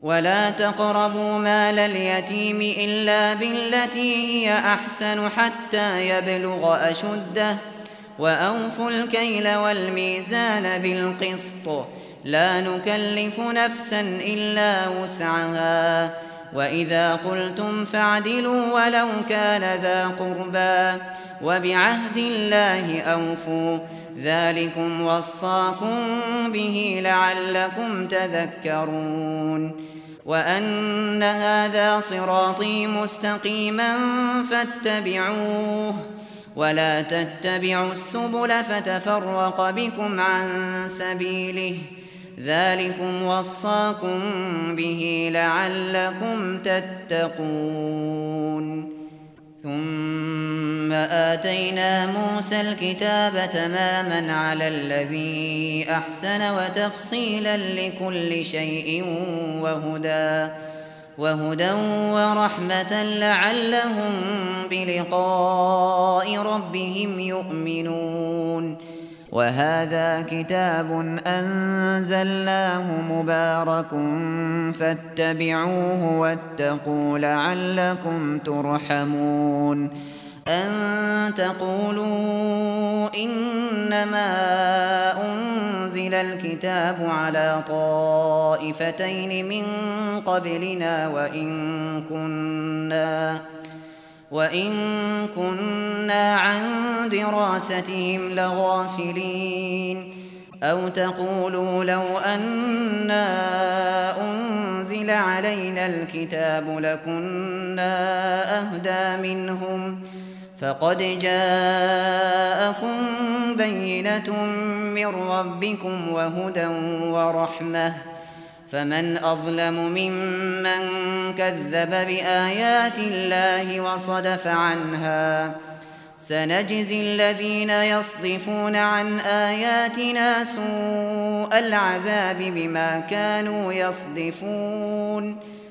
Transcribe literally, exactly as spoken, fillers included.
ولا تقربوا مال اليتيم إلا بالتي هي أحسن حتى يبلغ أشده وأوفوا الكيل والميزان بالقسط لا نكلف نفسا إلا وسعها وإذا قلتم فاعدلوا ولو كان ذا قربى وبعهد الله أوفوا ذلكم وصاكم به لعلكم تذكرون وأن هذا صراطي مستقيما فاتبعوه ولا تتبعوا السبل فتفرق بكم عن سبيله ذلكم وصاكم به لعلكم تتقون ثم آتينا موسى الكتاب تماما على الذي أحسن وتفصيلا لكل شيء وهدى وهدى ورحمة لعلهم بلقاء ربهم يؤمنون وهذا كتاب أنزلناه مبارك فاتبعوه واتقوا لعلكم ترحمون أن تقولوا إنما أنزل الكتاب على طائفتين من قبلنا وإن كنا وإن كنا عن دراستهم لغافلين أو تقولوا لو أنا أنزل علينا الكتاب لكنا أهدى منهم فقد جاءكم بينة من ربكم وهدى ورحمة فمن أظلم ممن كذب بآيات الله وصدف عنها سنجزي الذين يصدفون عن آياتنا سوء العذاب بما كانوا يصدفون